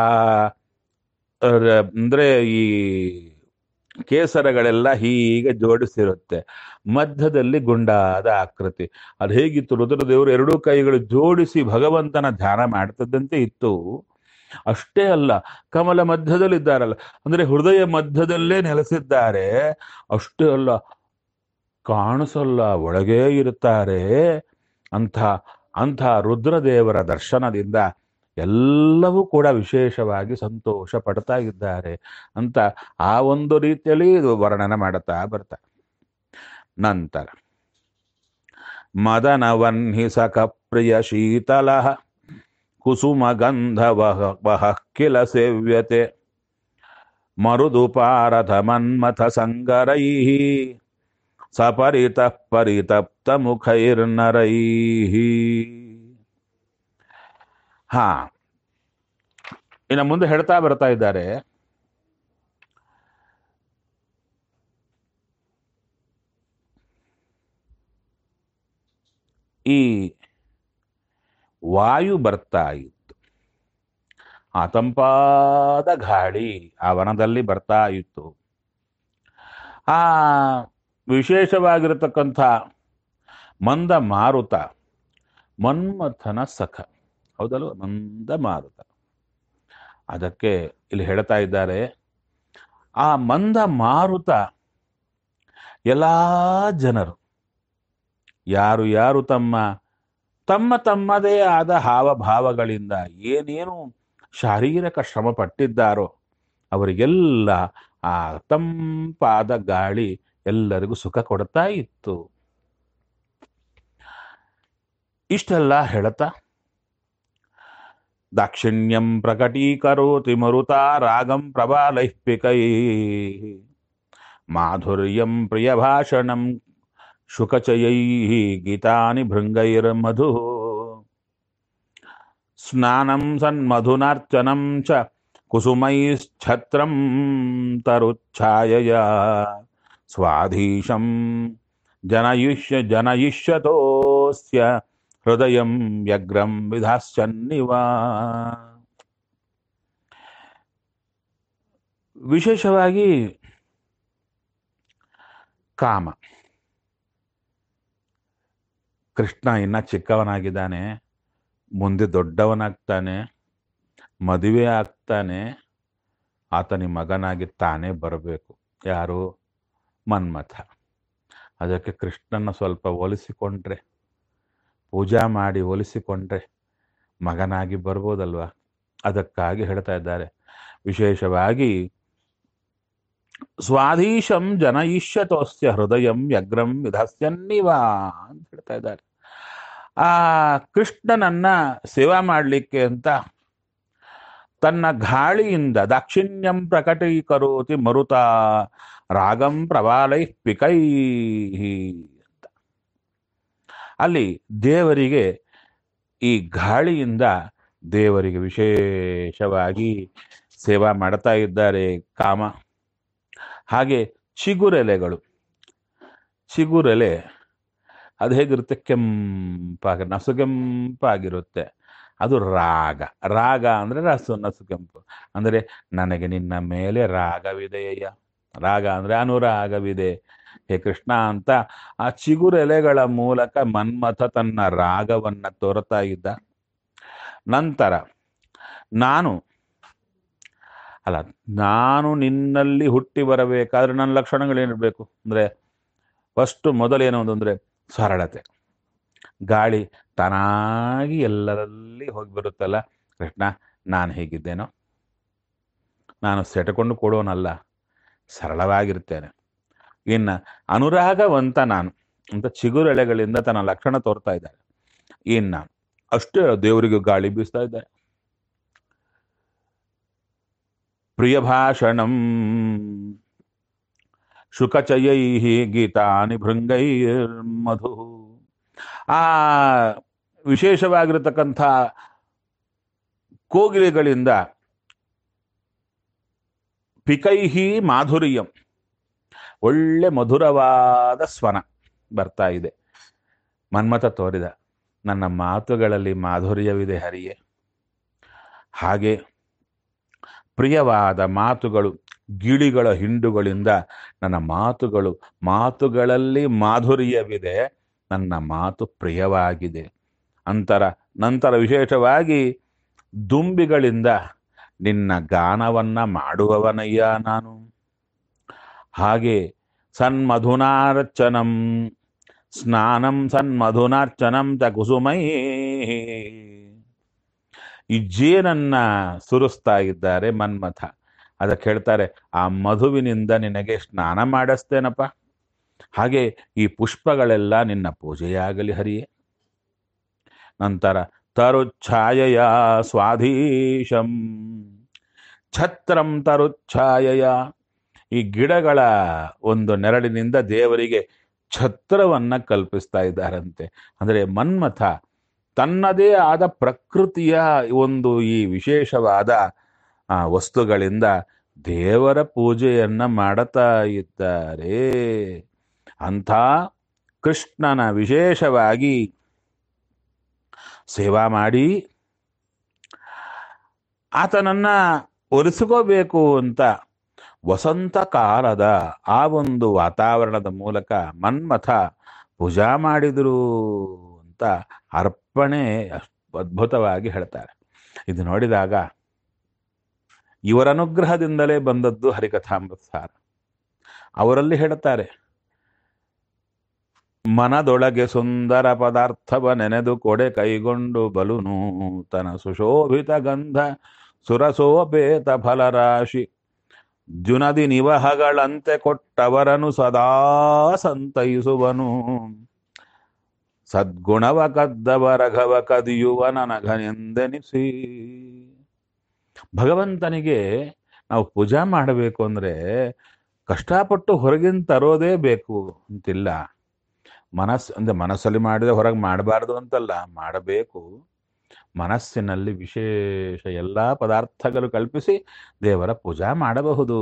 ಅಂದ್ರೆ ಈ ಕೇಸರಗಳೆಲ್ಲ ಹೀಗೆ ಜೋಡಿಸಿರುತ್ತೆ, ಮಧ್ಯದಲ್ಲಿ ಗುಂಡಾದ ಆಕೃತಿ. ಅದು ಹೇಗಿತ್ತು, ರುದ್ರದೇವರು ಎರಡೂ ಕೈಗಳು ಜೋಡಿಸಿ ಭಗವಂತನ ಧ್ಯಾನ ಮಾಡ್ತಿದ್ದಂತೆ ಇತ್ತು. ಅಷ್ಟೇ ಅಲ್ಲ, ಕಮಲ ಮಧ್ಯದಲ್ಲಿ ಇದ್ದಾರಲ್ಲ, ಅಂದ್ರೆ ಹೃದಯ ಮಧ್ಯದಲ್ಲೇ ನೆಲೆಸಿದ್ದಾರೆ. ಅಷ್ಟೇ ಅಲ್ಲ, ಕಾಣಿಸಲ್ಲ, ಒಳಗೇ ಇರುತ್ತಾರೆ. ಅಂಥ ಅಂಥ ರುದ್ರದೇವರ ದರ್ಶನದಿಂದ ಎಲ್ಲವೂ ಕೂಡ ವಿಶೇಷವಾಗಿ ಸಂತೋಷ ಪಡ್ತಾ ಇದ್ದಾರೆ ಅಂತ ಆ ಒಂದು ರೀತಿಯಲ್ಲಿ ಇದು ವರ್ಣನೆ ಮಾಡುತ್ತಾ ಬರ್ತಾರೆ. ನಂತರ ಮದನವನ್ಹಿಸಕ ಪ್ರಿಯ ಶೀತಲ ಕುಸುಮ ಗಂಧ ವಹ ವಹ ಕಿಲ ಸೇವ್ಯತೆ ಮರುದುಪಾರಥ ಮನ್ಮಥ ಸಂಗರೈ ಸಪರಿತ ಪರಿತಪ್ತ ಮುಖೈರ್ನರೈ. ಹಾ, ಇನ್ನು ಮುಂದೆ ಹೇಳ್ತಾ ಬರ್ತಾ ಇದ್ದಾರೆ, ಈ ವಾಯು ಬರ್ತಾ ಇತ್ತು. ಆ ತಂಪಾದ ಗಾಳಿ ಆ ವನದಲ್ಲಿ ಬರ್ತಾ ಇತ್ತು. ಆ ವಿಶೇಷವಾಗಿರತಕ್ಕಂಥ ಮಂದ ಮಾರುತ ಮನ್ಮಥನ ಸಖ, ಹೌದಲ್ವ? ಮಂದ ಮಾರುತ. ಅದಕ್ಕೆ ಇಲ್ಲಿ ಹೇಳ್ತಾ ಇದ್ದಾರೆ, ಆ ಮಂದ ಮಾರುತ ಎಲ್ಲ ಜನರು ಯಾರು ಯಾರು ತಮ್ಮ ತಮ್ಮ ತಮ್ಮದೇ ಆದ ಹಾವಭಾವಗಳಿಂದ ಏನೇನು ಶಾರೀರಿಕ ಶ್ರಮ ಪಟ್ಟಿದ್ದಾರೋ ಅವರಿಗೆಲ್ಲ ಆ ತಂಪಾದ ಗಾಳಿ ಎಲ್ಲರಿಗೂ ಸುಖ ಕೊಡ್ತಾ ಇತ್ತು. ಇಷ್ಟೆಲ್ಲ ಹೇಳ್ತಾ ದಾಕ್ಷಿಣ್ಯಂ ಪ್ರಕಟೀಕರೋತಿ ಮರುತಾ ರಾಗಂ ಪ್ರಬಾಲೈಃ ಮಾಧುರ್ಯಂ ಪ್ರಿಯಭಾಷಣಂ ಶುಕಚಯೈಃ ಗೀತಾನಿ ಭೃಂಗೈರ್ಮಧು ಸ್ನಾನಂ ಸನ್ಮಧುನಾರ್ಚನಂ ಚ ಕುಸುಮೈಶ್ಛತ್ರಂ ತರುಚ್ಛಾಯಯ ಸ್ವಾಧೀಶಂ ಜನಯುಷ್ಯ ಜನಯಿಷ್ಯತೋಸ್ಯ ಹೃದಯಂ ವ್ಯಗ್ರಂ ವಿಧಾಸ್ಯನ್ನಿವ. ವಿಶೇಷವಾಗಿ ಕಾಮ, ಕೃಷ್ಣ ಇನ್ನ ಚಿಕ್ಕವನಾಗಿದ್ದಾನೆ, ಮುಂದೆ ದೊಡ್ಡವನಾಗ್ತಾನೆ, ಮದುವೆ ಆಗ್ತಾನೆ, ಆತನಿ ಮಗನಾಗಿ ತಾನೇ ಬರಬೇಕು. ಯಾರು? ಮನ್ಮಥ. ಅದಕ್ಕೆ ಕೃಷ್ಣನ ಸ್ವಲ್ಪ ಹೋಲಿಸಿಕೊಂಡ್ರೆ, ಪೂಜಾ ಮಾಡಿ ಹೋಲಿಸಿಕೊಂಡ್ರೆ ಮಗನಾಗಿ ಬರ್ಬೋದಲ್ವಾ? ಅದಕ್ಕಾಗಿ ಹೇಳ್ತಾ ಇದ್ದಾರೆ. ವಿಶೇಷವಾಗಿ ಸ್ವಾಧೀಶಂ ಜನಯಿಷ್ಯತೋಸ್ಯ ಹೃದಯಂ ವ್ಯಗ್ರಂ ವಿಧಾಸ್ಯನ್ನಿವ ಅಂತ ಹೇಳ್ತಾ ಇದ್ದಾರೆ. ಆ ಕೃಷ್ಣನನ್ನ ಸೇವಾ ಮಾಡಲಿಕ್ಕೆ ಅಂತ ತನ್ನ ಗಾಳಿಯಿಂದ ದಾಕ್ಷಿಣ್ಯಂ ಪ್ರಕಟೀಕರೋತಿ ಮರುತ ರಾಗಂ ಪ್ರಬಾಲೈಃ ಅಂತ ಅಲ್ಲಿ ದೇವರಿಗೆ ಈ ಗಾಳಿಯಿಂದ ದೇವರಿಗೆ ವಿಶೇಷವಾಗಿ ಸೇವಾ ಮಾಡ್ತಾ ಇದ್ದಾರೆ ಕಾಮ. ಹಾಗೆ ಚಿಗುರೆಲೆಗಳು, ಚಿಗುರೆಲೆ ಅದು ಹೇಗಿರುತ್ತೆ? ಕೆಂಪಾಗ ನಸುಗೆಂಪಾಗಿರುತ್ತೆ. ಅದು ರಾಗ. ರಾಗ ಅಂದರೆ ರಸು ನಸುಗೆಂಪು ಅಂದರೆ ನನಗೆ ನಿನ್ನ ಮೇಲೆ ರಾಗವಿದೆಯಯ್ಯ. ರಾಗ ಅಂದರೆ ಅನುರಾಗವಿದೆ ಹೇ ಕೃಷ್ಣ ಅಂತ ಆ ಚಿಗುರೆಲೆಗಳ ಮೂಲಕ ಮನ್ಮಥ ತನ್ನ ರಾಗವನ್ನ ತೋರ್ತಾ ಇದ್ದ. ನಂತರ ನಾನು ಅಲ್ಲ ನಾನು ನಿನ್ನಲ್ಲಿ ಹುಟ್ಟಿ ಬರಬೇಕಾದ್ರೆ ನನ್ನ ಲಕ್ಷಣಗಳೇನಿರಬೇಕು ಅಂದರೆ ಫಸ್ಟ್ ಮೊದಲೇನು ಅಂತಂದರೆ ಸರಳತೆ. ಗಾಳಿ ತಾನಾಗಿ ಎಲ್ಲರಲ್ಲಿ ಹೋಗಿ ಬರುತ್ತಲ್ಲ, ಕೃಷ್ಣ ನಾನು ಹೇಗಿದ್ದೇನೋ, ನಾನು ಸೆಟಕೊಂಡು ಕೊಡೋನಲ್ಲ, ಸರಳವಾಗಿರ್ತೇನೆ. ಇನ್ನು ಅನುರಾಗವಂತ ನಾನು ಅಂತ ಚಿಗುರೆಳೆಗಳಿಂದ ತನ್ನ ಲಕ್ಷಣ ತೋರ್ತಾ ಇದ್ದಾರೆ. ಇನ್ನು ಅಷ್ಟೇ ದೇವರಿಗೂ ಗಾಳಿ ಬೀಸ್ತಾ ಇದ್ದಾರೆ. ಪ್ರಿಯಭಾಷಣಂ ಶುಕಚಯೈಃ ಗೀತಾನಿ ಭೃಂಗೈರ್ಮಧು. ಆ ವಿಶೇಷವಾಗಿರತಕ್ಕಂಥ ಕೋಗಿಲೆಗಳಿಂದ ಪಿಕೈಹಿ ಮಾಧುರ್ಯಂ, ಒಳ್ಳೆ ಮಧುರವಾದ ಸ್ವನ ಬರ್ತಾ ಇದೆ. ಮನ್ಮಥ ತೋರಿದ, ನನ್ನ ಮಾತುಗಳಲ್ಲಿ ಮಾಧುರ್ಯವಿದೆ ಹರಿಯೇ. ಹಾಗೆ ಪ್ರಿಯವಾದ ಮಾತುಗಳು, ಗಿಳಿಗಳ ಹಿಂಡುಗಳಿಂದ ನನ್ನ ಮಾತುಗಳು, ಮಾತುಗಳಲ್ಲಿ ಮಾಧುರ್ಯವಿದೆ, ನನ್ನ ಮಾತು ಪ್ರಿಯವಾಗಿದೆ. ಅಂತರ ನಂತರ ವಿಶೇಷವಾಗಿ ದುಂಬಿಗಳಿಂದ ನಿನ್ನ ಗಾನವನ್ನ ಮಾಡುವವನಯ್ಯ ನಾನು. ಹಾಗೆ ಸನ್ಮಧುನಾರ್ಚನಂ ಸ್ನಾನಂ ಸನ್ಮಧುನಾರ್ಚನಂ ಚ ಕುಸುಮೈ, ಈ ಜೇನನ್ನ ಸುರಿಸ್ತಾ ಇದ್ದಾರೆ ಮನ್ಮಥ. ಅದಕ್ಕೆ ಹೇಳ್ತಾರೆ, ಆ ಮಧುವಿನಿಂದ ನಿನಗೆ ಸ್ನಾನ ಮಾಡಿಸ್ತೇನಪ್ಪ. ಹಾಗೆ ಈ ಪುಷ್ಪಗಳೆಲ್ಲ ನಿನ್ನ ಪೂಜೆಯಾಗಲಿ ಹರಿಯೇ. ನಂತರ ತರುಚ್ಛಾಯಯ ಸ್ವಾಧೀಶಂ ಛತ್ರಂ ತರುಚ್ಛಾಯಯ, ಈ ಗಿಡಗಳ ಒಂದು ನೆರಳಿನಿಂದ ದೇವರಿಗೆ ಛತ್ರವನ್ನ ಕಲ್ಪಿಸ್ತಾ ಇದ್ದಾರಂತೆ. ಅಂದರೆ ಮನ್ಮಥ ತನ್ನದೇ ಆದ ಪ್ರಕೃತಿಯ ಒಂದು ಈ ವಿಶೇಷವಾದ ಆ ವಸ್ತುಗಳಿಂದ ದೇವರ ಪೂಜೆಯನ್ನ ಮಾಡುತ್ತಾ ಇದ್ದಾರೆ. ಅಂಥ ಕೃಷ್ಣನ ವಿಶೇಷವಾಗಿ ಸೇವಾ ಮಾಡಿ ಆತನನ್ನ ಒರೆಸ್ಕೋಬೇಕು ಅಂತ ವಸಂತ ಕಾಲದ ಆ ಒಂದು ವಾತಾವರಣದ ಮೂಲಕ ಮನ್ಮಥ ಪೂಜಾ ಮಾಡಿದರು ಅಂತ ಅರ್ಪಣೆ ಅಷ್ಟು ಅದ್ಭುತವಾಗಿ ಹೇಳ್ತಾರೆ. ಇದು ನೋಡಿದಾಗ ಇವರ ಅನುಗ್ರಹದಿಂದಲೇ ಬಂದದ್ದು ಹರಿಕಥಾಮೃತ ಸಾರ. ಅವರಲ್ಲಿ ಹೇಳುತ್ತಾರೆ, ಮನದೊಳಗೆ ಸುಂದರ ಪದಾರ್ಥವ ನೆನೆದು ಕೊಡೆ ಕೈಗೊಂಡು ಬಲು ನೂತನ ಸುಶೋಭಿತ ಗಂಧ ಸುರಸೋಪೇತ ಫಲರಾಶಿ ಜುನದಿ ನಿವಹಗಳಂತೆ ಕೊಟ್ಟವರನು ಸದಾ ಸಂತೈಸುವನು. ಸದ್ಗುಣವ ಕದ್ದವ ರಘವ ಕದಿಯುವ ನನಗನೆಂದೆನಿಸಿ. ಭಗವಂತನಿಗೆ ನಾವು ಪೂಜಾ ಮಾಡಬೇಕು ಅಂದ್ರೆ ಕಷ್ಟಪಟ್ಟು ಹೊರಗಿನ ತರೋದೇ ಬೇಕು ಅಂತಿಲ್ಲ. ಮನಸ್ಸು ಅಂದ್ರೆ ಮನಸ್ಸಲ್ಲಿ ಮಾಡಿದ್ರೆ ಹೊರಗೆ ಮಾಡಬಾರ್ದು ಅಂತಲ್ಲ, ಮಾಡಬೇಕು. ಮನಸ್ಸಿನಲ್ಲಿ ವಿಶೇಷ ಎಲ್ಲ ಪದಾರ್ಥಗಳು ಕಲ್ಪಿಸಿ ದೇವರ ಪೂಜಾ ಮಾಡಬಹುದು.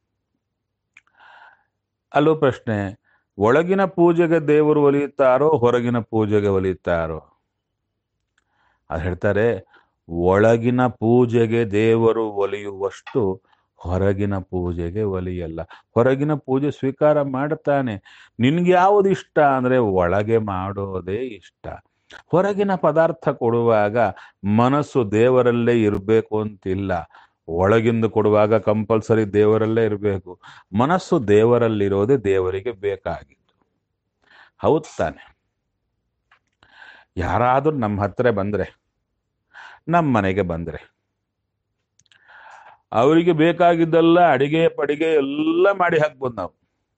ಅಲ್ಲೂ ಪ್ರಶ್ನೆ, ಒಳಗಿನ ಪೂಜೆಗೆ ದೇವರು ಒಲಿಯುತ್ತಾರೋ ಹೊರಗಿನ ಪೂಜೆಗೆ ಒಲಿಯುತ್ತಾರೋ? ಅದು ಹೇಳ್ತಾರೆ, ಒಳಗಿನ ಪೂಜೆಗೆ ದೇವರು ಒಲಿಯುವಷ್ಟು ಹೊರಗಿನ ಪೂಜೆಗೆ ಒಲಿಯಲ್ಲ. ಹೊರಗಿನ ಪೂಜೆ ಸ್ವೀಕಾರ ಮಾಡುತ್ತಾನೆ. ನಿನ್ಗೆ ಯಾವುದು ಇಷ್ಟ ಅಂದ್ರೆ ಒಳಗೆ ಮಾಡೋದೇ ಇಷ್ಟ. ಹೊರಗಿನ ಪದಾರ್ಥ ಕೊಡುವಾಗ ಮನಸ್ಸು ದೇವರಲ್ಲೇ ಇರಬೇಕು ಅಂತಿಲ್ಲ. ಒಳಗಿಂದ ಕೊಡುವಾಗ ಕಂಪಲ್ಸರಿ ದೇವರಲ್ಲೇ ಇರಬೇಕು. ಮನಸ್ಸು ದೇವರಲ್ಲಿರೋದೇ ದೇವರಿಗೆ ಬೇಕಾಗಿತ್ತು. ಹೌದು ತಾನೆ? ಯಾರಾದರೂ ನಮ್ಮ ಹತ್ರ ಬಂದ್ರೆ, ನಮ್ಮ ಮನೆಗೆ ಬಂದ್ರೆ, ಅವರಿಗೆ ಬೇಕಾಗಿದ್ದೆಲ್ಲ ಅಡಿಗೆ ಪಡಿಗೆ ಎಲ್ಲ ಮಾಡಿ ಹಾಕ್ಬೋದು ನಾವು.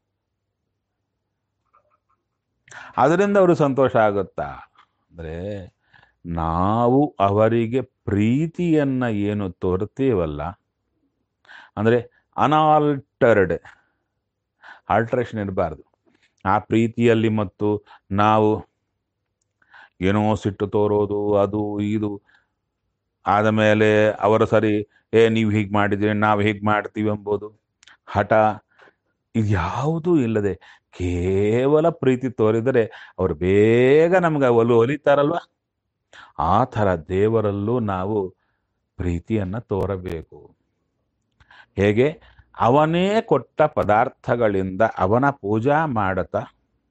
ಅದರಿಂದ ಅವರು ಸಂತೋಷ ಆಗುತ್ತಾ ಅಂದ್ರೆ, ನಾವು ಅವರಿಗೆ ಪ್ರೀತಿಯನ್ನ ಏನು ತೋರ್ತೀವಲ್ಲ, ಅಂದ್ರೆ ಅನಾಲ್ಟರ್ಡ್, ಆಲ್ಟ್ರೇಷನ್ ಇರಬಾರ್ದು ಆ ಪ್ರೀತಿಯಲ್ಲಿ. ಮತ್ತು ನಾವು ಏನೋ ಸಿಟ್ಟು ತೋರೋದು, ಅದು ಇದು ಆದ ಮೇಲೆ ಅವರ ಸರಿ, ಏ ನೀವು ಹೀಗೆ ಮಾಡಿದ್ದೀರಿ ನಾವು ಹೀಗೆ ಮಾಡ್ತೀವಿ ಎಂಬುದು ಹಠ, ಇದ್ಯಾವುದೂ ಇಲ್ಲದೆ ಕೇವಲ ಪ್ರೀತಿ ತೋರಿದರೆ ಅವರು ಬೇಗ ನಮ್ಗೆ ಒಲು ಒಲಿತಾರಲ್ವ. ಆ ಥರ ದೇವರಲ್ಲೂ ನಾವು ಪ್ರೀತಿಯನ್ನ ತೋರಬೇಕು. ಹೇಗೆ? ಅವನೇ ಕೊಟ್ಟ ಪದಾರ್ಥಗಳಿಂದ ಅವನ ಪೂಜಾ ಮಾಡುತ್ತಾ,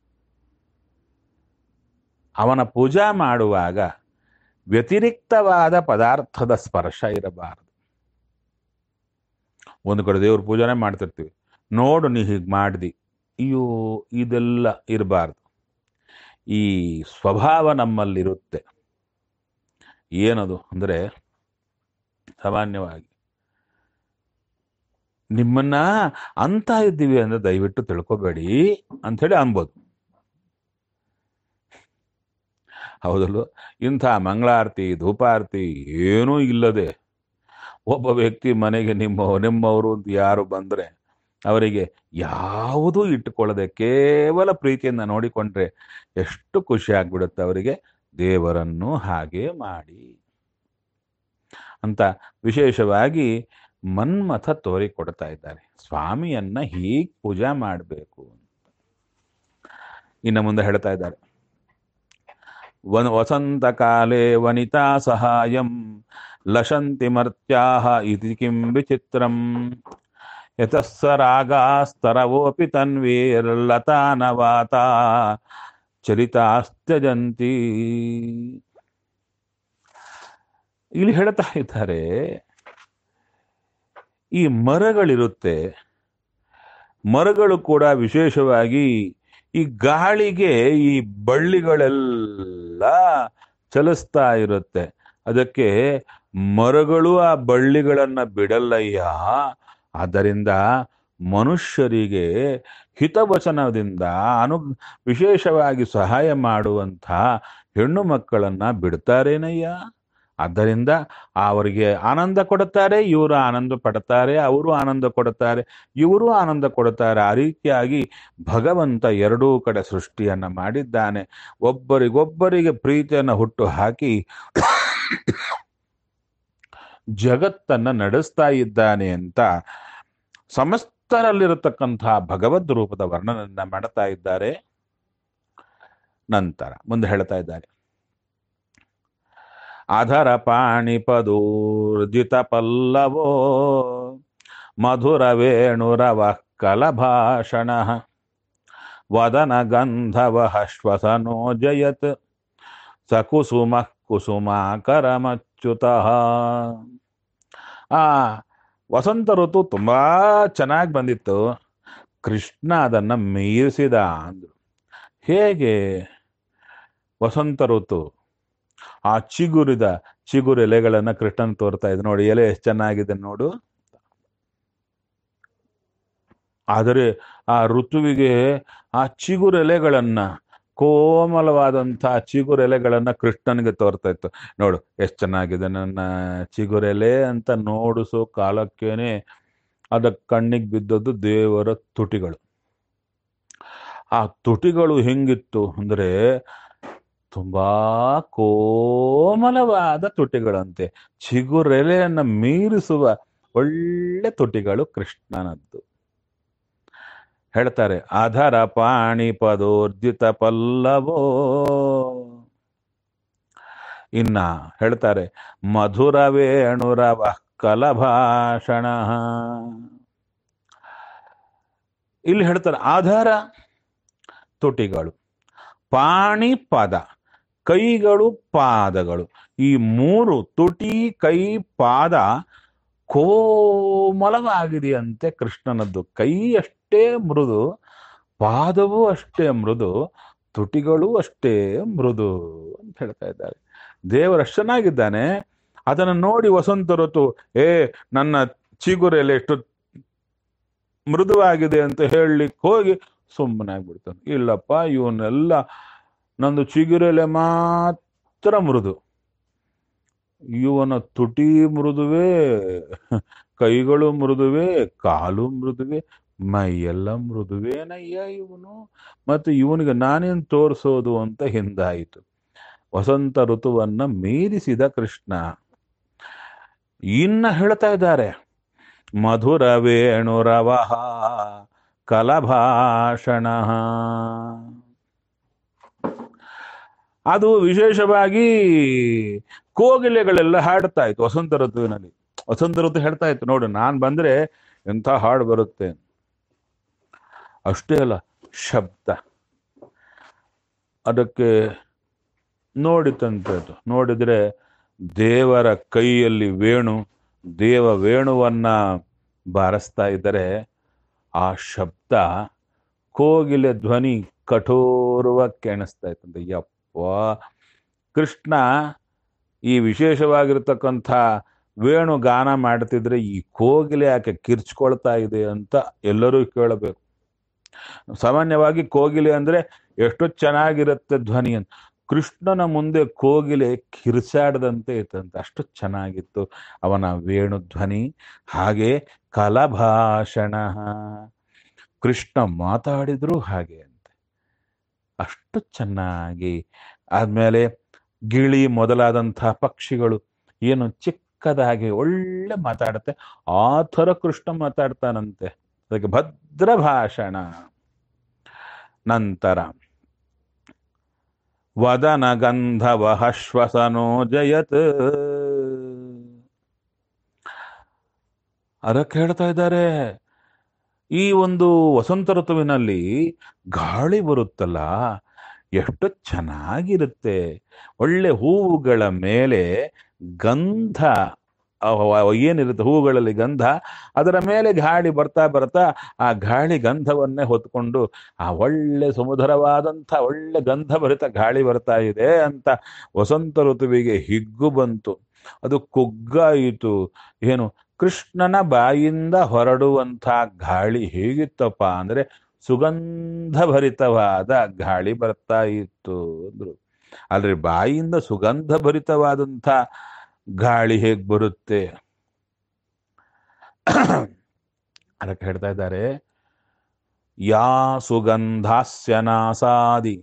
ಅವನ ಪೂಜಾ ಮಾಡುವಾಗ ವ್ಯತಿರಿಕ್ತವಾದ ಪದಾರ್ಥದ ಸ್ಪರ್ಶ ಇರಬಾರದು. ಒಂದು ಕಡೆ ದೇವ್ರ ಪೂಜಾನೆ ಮಾಡ್ತಿರ್ತೀವಿ, ನೋಡು ನೀ ಹೀಗೆ ಮಾಡ್ದಿ, ಅಯ್ಯೋ ಇದೆಲ್ಲ ಇರಬಾರ್ದು. ಈ ಸ್ವಭಾವ ನಮ್ಮಲ್ಲಿರುತ್ತೆ. ಏನದು ಅಂದರೆ, ಸಾಮಾನ್ಯವಾಗಿ ನಿಮ್ಮನ್ನ ಅಂತ ಇದ್ದೀವಿ ಅಂದ್ರೆ ದಯವಿಟ್ಟು ತಿಳ್ಕೊಬೇಡಿ ಅಂಥೇಳಿ ಅನ್ಬೋದು. ಹೌದಲ್ವ? ಇಂಥ ಮಂಗಳಾರತಿ ಧೂಪಾರತಿ ಏನೂ ಇಲ್ಲದೆ ಒಬ್ಬ ವ್ಯಕ್ತಿ ಮನೆಗೆ ನಿಮ್ಮ ನಿಮ್ಮವರು ಅಂತ ಯಾರು ಬಂದರೆ ಅವರಿಗೆ ಯಾವುದೂ ಇಟ್ಟುಕೊಳ್ಳದೆ ಕೇವಲ ಪ್ರೀತಿಯಿಂದ ನೋಡಿಕೊಂಡ್ರೆ ಎಷ್ಟು ಖುಷಿ ಆಗ್ಬಿಡುತ್ತೆ ಅವರಿಗೆ. ದೇವರನ್ನು ಹಾಗೆ ಮಾಡಿ ಅಂತ ವಿಶೇಷವಾಗಿ ಮನ್ಮಥ ತೋರಿಕೊಡ್ತಾ ಇದ್ದಾರೆ. ಸ್ವಾಮಿಯನ್ನ ಹೀಗೆ ಪೂಜಾ ಮಾಡಬೇಕು. ಇನ್ನು ಮುಂದೆ ಹೇಳ್ತಾ ಇದ್ದಾರೆ, ವನ ವಸಂತ ಕಾಲೇ ವನಿತಾ ಸಹಾಯಂ ಲಶಂತಿ ಮರ್ತ್ಯಾಹ ಇತಿ ಕಿಂ ವಿಚಿತ್ರಂ ಯತಸ್ಸ ರಾಗಾಸ್ತರವೋಪಿ ತನ್ವೀರ್ಲತಾನವಾತಾ ಚರಿತಾಸ್ತ್ಯಜಂತಿ. ಇಲ್ಲಿ ಹೇಳ್ತಾ ಇದ್ದಾರೆ, ಈ ಮರಗಳಿರುತ್ತೆ, ಮರಗಳು ಕೂಡ ವಿಶೇಷವಾಗಿ ಈ ಗಾಳಿಗೆ ಈ ಬಳ್ಳಿಗಳೆಲ್ಲ ಚಲಿಸ್ತಾ ಇರುತ್ತೆ. ಅದಕ್ಕೆ ಮರಗಳು ಆ ಬಳ್ಳಿಗಳನ್ನ ಬಿಡಲ್ಲಯ್ಯ. ಆದ್ದರಿಂದ ಮನುಷ್ಯರಿಗೆ ಹಿತವಚನದಿಂದ ಅನು ವಿಶೇಷವಾಗಿ ಸಹಾಯ ಮಾಡುವಂಥ ಹೆಣ್ಣು ಮಕ್ಕಳನ್ನ ಬಿಡ್ತಾರೇನಯ್ಯ. ಆದ್ದರಿಂದ ಅವರಿಗೆ ಆನಂದ ಕೊಡುತ್ತಾರೆ, ಇವರು ಆನಂದ ಪಡ್ತಾರೆ, ಅವರು ಆನಂದ ಕೊಡುತ್ತಾರೆ, ಇವರು ಆನಂದ ಕೊಡುತ್ತಾರೆ. ಆ ರೀತಿಯಾಗಿ ಭಗವಂತ ಎರಡೂ ಕಡೆ ಸೃಷ್ಟಿಯನ್ನ ಮಾಡಿದ್ದಾನೆ. ಒಬ್ಬರಿಗೊಬ್ಬರಿಗೆ ಪ್ರೀತಿಯನ್ನು ಹುಟ್ಟು ಹಾಕಿ ಜಗತ್ತನ್ನ ನಡೆಸ್ತಾ ಇದ್ದಾನೆ ಅಂತ ಸಮಸ್ತರಲ್ಲಿರತಕ್ಕಂತಹ ಭಗವದ್ ರೂಪದ ವರ್ಣನನ್ನ ಮಾಡ್ತಾ ಇದ್ದಾರೆ. ನಂತರ ಮುಂದೆ ಹೇಳ್ತಾ ಇದ್ದಾರೆ, ಅಧರ ಪಾಣಿಪದೂರ್ಜಿತ ಪಲ್ಲವೋ ಮಧುರ ವೇಣುರವ ಕಲಭಾಷಣ ವದನ ಗಂಧವ ಶ್ವಸನೋ ಜಯತ್ ಸಕುಸುಮ ಕುಸುಮಾಕರಮಚ್ಯುತ. ಆ ವಸಂತ ಋತು ತುಂಬಾ ಚೆನ್ನಾಗಿ ಬಂದಿತ್ತು, ಕೃಷ್ಣ ಅದನ್ನ ಮೀರಿಸಿದ ಅಂದ್ರು. ಹೇಗೆ ವಸಂತ ಋತು ಆ ಚಿಗುರಿದ ಚಿಗುರು ಎಲೆಗಳನ್ನ ಕೃಷ್ಣನ್ ತೋರ್ತಾ ಇದ್ದ, ನೋಡಿ ಎಲೆ ಎಷ್ಟು ಚೆನ್ನಾಗಿದೆ ನೋಡು. ಆದರೆ ಆ ಋತುವಿಗೆ ಆ ಚಿಗುರು ಎಲೆಗಳನ್ನ, ಕೋಮಲವಾದಂತಹ ಚಿಗುರು ಎಲೆಗಳನ್ನ ಕೃಷ್ಣನಿಗೆ ತೋರ್ತಾ ಇತ್ತು. ನೋಡು ಎಷ್ಟು ಚೆನ್ನಾಗಿದೆ ನನ್ನ ಚಿಗುರೆಲೆ ಅಂತ ನೋಡಿಸೋ ಕಾಲಕ್ಕೇನೆ ಅದ ಕಣ್ಣಿಗೆ ಬಿದ್ದದ್ದು ದೇವರ ತುಟಿಗಳು. ಆ ತುಟಿಗಳು ಹೆಂಗಿತ್ತು ಅಂದ್ರೆ ತುಂಬಾ ಕೋಮಲವಾದ ತುಟಿಗಳಂತೆ, ಚಿಗುರೆಲೆಯನ್ನ ಮೀರಿಸುವ ಒಳ್ಳೆ ತುಟಿಗಳು ಕೃಷ್ಣನದ್ದು. ಹೇಳ್ತಾರೆ ಅಧರ ಪಾಣಿಪದೋರ್ಜಿತ ಪಲ್ಲವೋ. ಇನ್ನ ಹೇಳ್ತಾರೆ ಮಧುರ ವೇಣುರವ ಕಲಭಾಷಣ. ಇಲ್ಲಿ ಹೇಳ್ತಾರೆ ಆಧಾರ ತುಟಿಗಳು, ಪಾಣಿ ಪದ ಕೈಗಳು ಪಾದಗಳು, ಈ ಮೂರು ತುಟಿ ಕೈ ಪಾದ ಕೋಮಲವಾಗಿದೆಯಂತೆ ಕೃಷ್ಣನದ್ದು. ಕೈ ಅಷ್ಟೇ ಮೃದು, ಪಾದವೂ ಅಷ್ಟೇ ಮೃದು, ತುಟಿಗಳು ಅಷ್ಟೇ ಮೃದು ಅಂತ ಹೇಳ್ತಾ ಇದ್ದಾರೆ. ದೇವರು ಅಷ್ಟು ಚೆನ್ನಾಗಿದ್ದಾನೆ. ಅದನ್ನು ನೋಡಿ ವಸಂತ ಋತು ಏ ನನ್ನ ಚಿಗುರೆಲೆ ಎಷ್ಟು ಮೃದುವಾಗಿದೆ ಅಂತ ಹೇಳಲಿಕ್ಕೆ ಹೋಗಿ ಸುಮ್ಮನೆ ಆಗ್ಬಿಡ್ತಾನೆ. ಇಲ್ಲಪ್ಪ ಇವನ್ನೆಲ್ಲ ನಂದು ಚಿಗುರೆಲೆ ಮಾತ್ರ ಮೃದು, ಇವನ ತುಟಿ ಮೃದುವೆ, ಕೈಗಳು ಮೃದುವೆ, ಕಾಲು ಮೃದುವೆ, ಮೈಯೆಲ್ಲ ಮೃದುವೇನಯ್ಯ ಇವನು, ಮತ್ತು ಇವನಿಗೆ ನಾನೇನು ತೋರಿಸೋದು ಅಂತ ಹಿಂದಾಯಿತು. ವಸಂತ ಋತುವನ್ನ ಮೀರಿಸಿದ ಕೃಷ್ಣ. ಇನ್ನ ಹೇಳ್ತಾ ಇದ್ದಾರೆ ಮಧುರ ವೇಣುರವಹ ಕಲಭಾಷಣ. ಅದು ವಿಶೇಷವಾಗಿ ಕೋಗಿಲೆಗಳೆಲ್ಲ ಹಾಡ್ತಾ ಇತ್ತು ವಸಂತ ಋತುವಿನಲ್ಲಿ. ವಸಂತ ಋತು ಹೇಳ್ತಾ ಇತ್ತು ನೋಡು ನಾನ್ ಬಂದ್ರೆ ಎಂಥ ಹಾಡು ಬರುತ್ತೆ. ಅಷ್ಟೇ ಅಲ್ಲ, ಶಬ್ದ ಅದಕ್ಕೆ ನೋಡಿತಂತೆ. ನೋಡಿದ್ರೆ ದೇವರ ಕೈಯಲ್ಲಿ ವೇಣು, ದೇವ ವೇಣುವನ್ನ ಬಾರಿಸ್ತಾ ಇದ್ದರೆ ಆ ಶಬ್ದ ಕೋಗಿಲೆ ಧ್ವನಿ ಕಠೋರವಾಗಿ ಕೇಳಿಸ್ತಾ ಇತ್ತಂತೆ. ಯಪ್ಪ, ಕೃಷ್ಣ ಈ ವಿಶೇಷವಾಗಿರ್ತಕ್ಕಂಥ ವೇಣು ಗಾನ ಮಾಡ್ತಿದ್ರೆ ಈ ಕೋಗಿಲೆ ಯಾಕೆ ಕಿರ್ಚ್ಕೊಳ್ತಾ ಇದೆ ಅಂತ ಎಲ್ಲರೂ ಕೇಳಬೇಕು. ಸಾಮಾನ್ಯವಾಗಿ ಕೋಗಿಲೆ ಅಂದ್ರೆ ಎಷ್ಟು ಚೆನ್ನಾಗಿರುತ್ತೆ ಧ್ವನಿ ಅಂತ, ಕೃಷ್ಣನ ಮುಂದೆ ಕೋಗಿಲೆ ಕಿರ್ಚಾಡದಂತೆ ಇತ್ತಂತೆ, ಅಷ್ಟು ಚೆನ್ನಾಗಿತ್ತು ಅವನ ವೇಣು ಧ್ವನಿ. ಹಾಗೆ ಕಲಭಾಷಣ, ಕೃಷ್ಣ ಮಾತಾಡಿದ್ರು ಹಾಗೆ ಅಂತೆ, ಅಷ್ಟು ಚೆನ್ನಾಗಿ. ಆದ್ಮೇಲೆ ಗಿಳಿ ಮೊದಲಾದಂತಹ ಪಕ್ಷಿಗಳು ಏನು ಚಿಕ್ಕದಾಗಿ ಒಳ್ಳೆ ಮಾತಾಡುತ್ತೆ, ಆ ಥರ ಕೃಷ್ಣ ಮಾತಾಡ್ತಾನಂತೆ, ಅದಕ್ಕೆ ಭದ್ರ ಭಾಷಣ. ನಂತರ ವದನ ಗಂಧವ ಶ್ವಸನೋ ಜಯತ್, ಅದಕ್ಕೆ ಹೇಳ್ತಾ ಇದ್ದಾರೆ ಈ ಒಂದು ವಸಂತ ಋತುವಿನಲ್ಲಿ ಗಾಳಿ ಬರುತ್ತಲ್ಲ ಎಷ್ಟು ಚೆನ್ನಾಗಿರುತ್ತೆ. ಒಳ್ಳೆ ಹೂವುಗಳ ಮೇಲೆ ಗಂಧ ಏನಿರುತ್ತೆ, ಹೂವುಗಳಲ್ಲಿ ಗಂಧ, ಅದರ ಮೇಲೆ ಗಾಳಿ ಬರ್ತಾ ಬರ್ತಾ ಆ ಗಾಳಿ ಗಂಧವನ್ನೇ ಹೊತ್ಕೊಂಡು ಆ ಒಳ್ಳೆ ಸುಮಧುರವಾದಂಥ ಒಳ್ಳೆ ಗಂಧ ಭರಿತ ಗಾಳಿ ಬರ್ತಾ ಇದೆ ಅಂತ ವಸಂತ ಋತುವಿಗೆ ಹಿಗ್ಗು ಬಂತು. ಅದು ಕುಗ್ಗಾಯಿತು. ಏನು, ಕೃಷ್ಣನ ಬಾಯಿಂದ ಹೊರಡುವಂಥ ಗಾಳಿ ಹೇಗಿತ್ತಪ್ಪ ಅಂದ್ರೆ ಸುಗಂಧ ಭರಿತವಾದ ಗಾಳಿ ಬರ್ತಾ ಇತ್ತು ಅಂದ್ರು. ಆದ್ರೆ ಬಾಯಿಂದ ಸುಗಂಧ ಭರಿತವಾದಂಥ ಗಾಳಿ ಹೇಗ್ ಬರುತ್ತೆ ಅದಕ್ಕೆ ಹೇಳ್ತಾ ಇದ್ದಾರೆ ಯಾ ಸುಗಂಧಾಸ್ಯ ನಾಸಾದಿ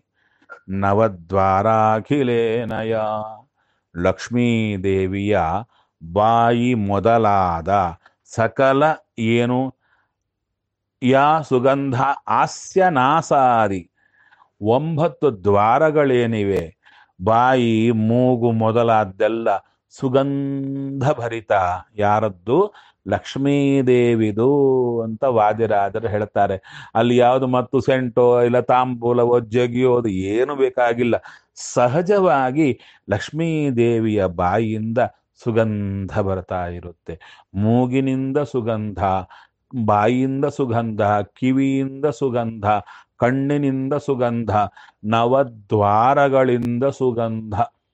ನವದ್ವಾರಾಖಿಲೇನಯ, ಲಕ್ಷ್ಮೀದೇವಿಯ ಬಾಯಿ ಮೊದಲಾದ ಸಕಲ ಏನು ಯಾ ಸುಗಂಧ ಆಸ್ಯ ನಾಸಾದಿ, ಒಂಬತ್ತು ದ್ವಾರಗಳೇನಿವೆ, ಬಾಯಿ ಮೂಗು ಮೊದಲಾದ್ದೆಲ್ಲ ಸುಗಂಧ ಭರಿತ. ಯಾರದ್ದು? ಲಕ್ಷ್ಮೀದೇವಿದು ಅಂತ ವಾದಿರಾಜರು ಹೇಳ್ತಾರೆ. ಅಲ್ಲಿ ಯಾವುದು ಮತ್ತು ಸೆಂಟೋ ಇಲ್ಲ ತಾಂಬೂಲವೋ ಜಗಿಯೋದು ಏನು ಬೇಕಾಗಿಲ್ಲ. ಸಹಜವಾಗಿ ಲಕ್ಷ್ಮೀದೇವಿಯ ಬಾಯಿಯಿಂದ ಸುಗಂಧ ಬರ್ತಾ ಇರುತ್ತೆ. ಮೂಗಿನಿಂದ ಸುಗಂಧ, ಬಾಯಿಯಿಂದ ಸುಗಂಧ, ಕಿವಿಯಿಂದ ಸುಗಂಧ, ಕಣ್ಣಿನಿಂದ ಸುಗಂಧ, ನವದ್ವಾರಗಳಿಂದ ಸುಗಂಧ.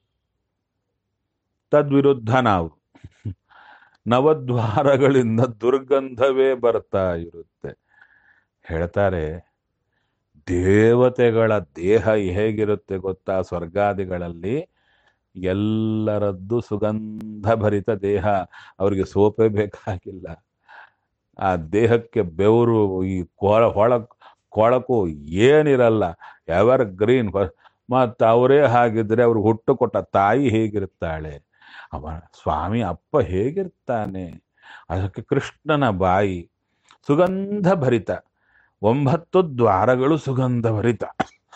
ತದ್ವಿರುದ್ಧ ನಾವು ನವದ್ವಾರಗಳಿಂದ ದುರ್ಗಂಧವೇ ಬರ್ತಾ ಇರುತ್ತೆ. ಹೇಳ್ತಾರೆ, ದೇವತೆಗಳ ದೇಹ ಹೇಗಿರುತ್ತೆ ಗೊತ್ತಾ? ಸ್ವರ್ಗಾದಿಗಳಲ್ಲಿ ಎಲ್ಲರದ್ದು ಸುಗಂಧ ಭರಿತ ದೇಹ. ಅವರಿಗೆ ಸೋಪೆ ಬೇಕಾಗಿಲ್ಲ. ಆ ದೇಹಕ್ಕೆ ಬೆವರು, ಈ ಕೊಳ ಹೊಳ ಕೊಳಕು ಏನಿರಲ್ಲ, ಎವರ್ ಗ್ರೀನ್. ಮತ್ತು ಅವರೇ ಹಾಗಿದ್ರೆ ಅವ್ರು ಹುಟ್ಟು ಕೊಟ್ಟ ತಾಯಿ ಹೇಗಿರ್ತಾಳೆ? ಅವ ಸ್ವಾಮಿ ಅಪ್ಪ ಹೇಗಿರ್ತಾನೆ? ಅದಕ್ಕೆ ಕೃಷ್ಣನ ಬಾಯಿ ಸುಗಂಧ ಭರಿತ, ಒಂಬತ್ತು ದ್ವಾರಗಳು ಸುಗಂಧ ಭರಿತ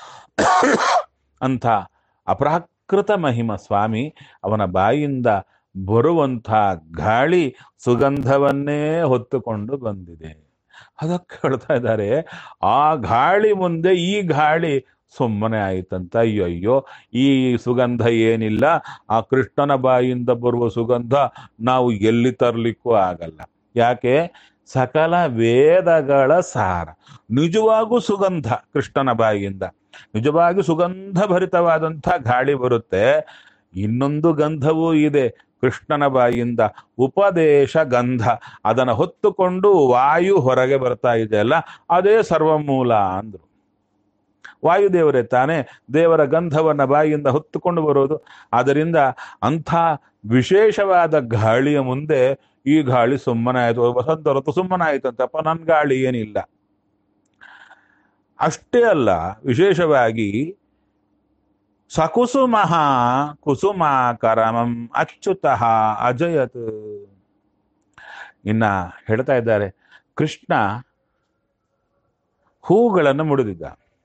ಅಂಥ ಅಪ್ರಾಕೃತ ಮಹಿಮ ಸ್ವಾಮಿ. ಅವನ ಬಾಯಿಯಿಂದ ಬರುವಂಥ ಗಾಳಿ ಸುಗಂಧವನ್ನೇ ಹೊತ್ತುಕೊಂಡು ಬಂದಿದೆ. ಅದಕ್ಕೆ ಹೇಳ್ತಾ ಇದ್ದಾರೆ, ಆ ಗಾಳಿ ಮುಂದೆ ಈ ಗಾಳಿ ಸುಮ್ಮನೆ ಆಯಿತಂತ. ಅಯ್ಯೋ ಅಯ್ಯೋ, ಈ ಸುಗಂಧ ಏನಿಲ್ಲ, ಆ ಕೃಷ್ಣನ ಬಾಯಿಯಿಂದ ಬರುವ ಸುಗಂಧ ನಾವು ಎಲ್ಲಿ ತರಲಿಕ್ಕೂ ಆಗಲ್ಲ. ಯಾಕೆ? ಸಕಲ ವೇದಗಳ ಸಾರ ನಿಜವಾಗೂ ಸುಗಂಧ ಕೃಷ್ಣನ ಬಾಯಿಯಿಂದ. ನಿಜವಾಗಿ ಸುಗಂಧ ಭರಿತವಾದಂಥ ಗಾಳಿ ಬರುತ್ತೆ. ಇನ್ನೊಂದು ಗಂಧವೂ ಇದೆ ಕೃಷ್ಣನ ಬಾಯಿಯಿಂದ, ಉಪದೇಶ ಗಂಧ. ಅದನ್ನು ಹೊತ್ತುಕೊಂಡು ವಾಯು ಹೊರಗೆ ಬರ್ತಾ ಇದೆಯಲ್ಲ, ಅದೇ ಸರ್ವಮೂಲ ಅಂದ್ರು. ವಾಯುದೇವರೇ ತಾನೇ ದೇವರ ಗಂಧವನ್ನ ಬಾಯಿಯಿಂದ ಹೊತ್ತುಕೊಂಡು ಬರೋದು. ಆದ್ದರಿಂದ ಅಂಥ ವಿಶೇಷವಾದ ಗಾಳಿಯ ಮುಂದೆ ಈ ಗಾಳಿ ಸುಮ್ಮನೆ ಆಯ್ತು. ವಸಂತ ಋತು ಸುಮ್ಮನೆ ಆಯ್ತಂತಪ್ಪ, ನನ್ನ ಗಾಳಿ ಏನಿಲ್ಲ. ಅಷ್ಟೇ ಅಲ್ಲ, ವಿಶೇಷವಾಗಿ ಸಕುಸುಮಃ ಕುಸುಮಾಕರಮಂ ಅಚ್ಯುತಃ ಅಜಯತ್. ಇನ್ನ ಹೇಳ್ತಾ ಇದ್ದಾರೆ, ಕೃಷ್ಣ ಹೂಗಳನ್ನು ಮುಡಿದಿದ್ದ.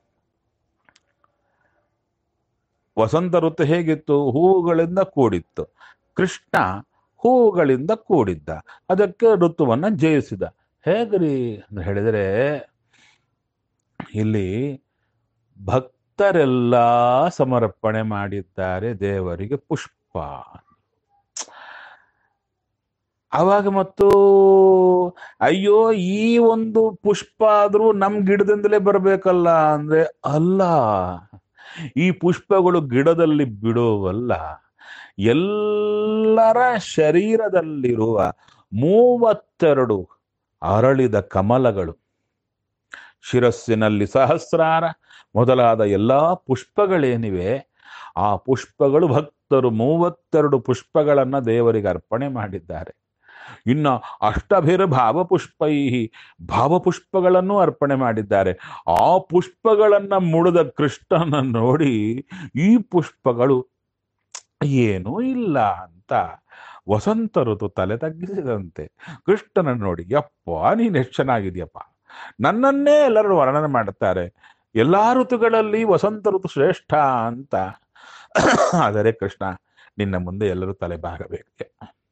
ವಸಂತ ಋತು ಹೇಗಿತ್ತು? ಹೂವುಗಳಿಂದ ಕೂಡಿತ್ತು. ಕೃಷ್ಣ ಹೂವುಗಳಿಂದ ಕೂಡಿದ್ದ, ಅದಕ್ಕೆ ಋತುವನ್ನ ಜಯಿಸಿದ. ಹೇಗ್ರಿ ಅಂತ ಹೇಳಿದರೆ, ಇಲ್ಲಿ ಭಕ್ತರೆಲ್ಲ ಸಮರ್ಪಣೆ ಮಾಡಿದ್ದಾರೆ ದೇವರಿಗೆ ಪುಷ್ಪ. ಆವಾಗ ಮತ್ತು ಅಯ್ಯೋ, ಈ ಒಂದು ಪುಷ್ಪ ಆದ್ರೂ ನಮ್ ಗಿಡದಿಂದಲೇ ಬರಬೇಕಲ್ಲ ಅಂದ್ರೆ ಅಲ್ಲ. ಈ ಪುಷ್ಪಗಳು ಗಿಡದಲ್ಲಿ ಬಿಡುವಲ್ಲ, ಎಲ್ಲರ ಶರೀರದಲ್ಲಿರುವ ಮೂವತ್ತೆರಡು ಅರಳಿದ ಕಮಲಗಳು, ಶಿರಸ್ಸಿನಲ್ಲಿ ಸಹಸ್ರಾರ ಮೊದಲಾದ ಎಲ್ಲಾ ಪುಷ್ಪಗಳೇನಿವೆ, ಆ ಪುಷ್ಪಗಳು ಭಕ್ತರು ಮೂವತ್ತೆರಡು ಪುಷ್ಪಗಳನ್ನ ದೇವರಿಗೆ ಅರ್ಪಣೆ ಮಾಡಿದ್ದಾರೆ. ಇನ್ನು ಅಷ್ಟಭಿರ್ ಭಾವಪುಷ್ಪೈ, ಭಾವಪುಷ್ಪಗಳನ್ನು ಅರ್ಪಣೆ ಮಾಡಿದ್ದಾರೆ. ಆ ಪುಷ್ಪಗಳನ್ನ ಮುಡಿದ ಕೃಷ್ಣನ ನೋಡಿ ಈ ಪುಷ್ಪಗಳು ಏನೂ ಇಲ್ಲ ಅಂತ ವಸಂತ ಋತು ತಲೆ ತಗ್ಗಿಸಿದಂತೆ ಕೃಷ್ಣನ ನೋಡಿ, ಯಪ್ಪ ನೀನ್ ಎಷ್ಟು ಚೆನ್ನಾಗಿದ್ಯಪ್ಪ, ನನ್ನನ್ನೇ ಎಲ್ಲರೂ ವರ್ಣನೆ ಮಾಡುತ್ತಾರೆ, ಎಲ್ಲಾ ಋತುಗಳಲ್ಲಿ ವಸಂತ ಋತು ಶ್ರೇಷ್ಠ ಅಂತ. ಆದರೆ ಕೃಷ್ಣ, ನಿನ್ನ ಮುಂದೆ ಎಲ್ಲರೂ ತಲೆ ಬಾಗಬೇಕೆ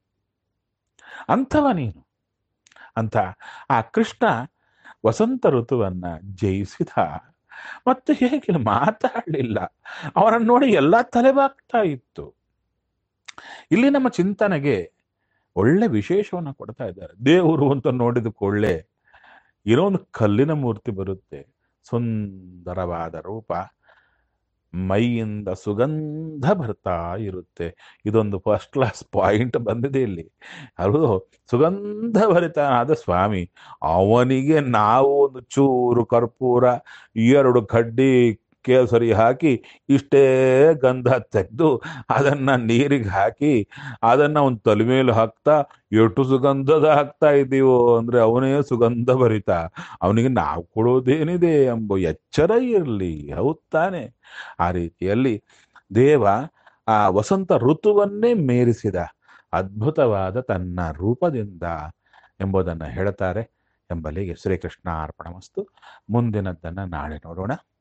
ಅಂಥವ ನೀನು ಅಂತ ಆ ಕೃಷ್ಣ ವಸಂತ ಋತುವನ್ನ ಜಯಿಸಿದ. ಮತ್ತೆ ಹೇಗೆ ಮಾತಾಡಲಿಲ್ಲ, ಅವನನ್ನು ನೋಡಿ ಎಲ್ಲ ತಲೆಬಾಗ್ತಾ ಇತ್ತು. ಇಲ್ಲಿ ನಮ್ಮ ಚಿಂತನೆಗೆ ಒಳ್ಳೆ ವಿಶೇಷವನ್ನ ಕೊಡ್ತಾ ಇದ್ದಾರೆ. ದೇವರು ಅಂತ ನೋಡಿದ ಕೊಳ್ಳೆ ಏನೋ ಒಂದು ಕಲ್ಲಿನ ಮೂರ್ತಿ ಬರುತ್ತೆ, ಸುಂದರವಾದ ರೂಪ, ಮೈಯಿಂದ ಸುಗಂಧ ಬರ್ತಾ ಇರುತ್ತೆ. ಇದೊಂದು ಫಸ್ಟ್ ಕ್ಲಾಸ್ ಪಾಯಿಂಟ್ ಬಂದಿದೆ ಇಲ್ಲಿ. ಅದು ಸುಗಂಧ ಭರಿತನಾದ ಸ್ವಾಮಿ, ಅವನಿಗೆ ನಾವು ಒಂದು ಚೂರು ಕರ್ಪೂರ, ಎರಡು ಕಡ್ಡಿ ಕೇಸರಿ ಹಾಕಿ ಇಷ್ಟೇ ಗಂಧ ತೆಗೆದು ಅದನ್ನ ನೀರಿಗೆ ಹಾಕಿ ಅದನ್ನ ಒಂದು ತಲೆ ಮೇಲೆ ಹಾಕ್ತಾ ಎಷ್ಟು ಸುಗಂಧದ ಹಾಕ್ತಾ ಇದ್ದೀವೋ ಅಂದ್ರೆ ಅವನೇ ಸುಗಂಧ ಭರಿತ. ಅವನಿಗೆ ನಾವು ಕೊಡೋದೇನಿದೆ ಎಂಬ ಎಚ್ಚರ ಇರಲಿ, ಹೌದ್ ತಾನೆ? ಆ ರೀತಿಯಲ್ಲಿ ದೇವ ಆ ವಸಂತ ಋತುವನ್ನೇ ಮೇರಿಸಿದ ಅದ್ಭುತವಾದ ತನ್ನ ರೂಪದಿಂದ ಎಂಬುದನ್ನು ಹೇಳ್ತಾರೆ. ಎಂಬಲ್ಲಿಗೆ ಶ್ರೀಕೃಷ್ಣ ಅರ್ಪಣಮಸ್ತು. ಮುಂದಿನದ್ದನ್ನು ನಾಳೆ ನೋಡೋಣ.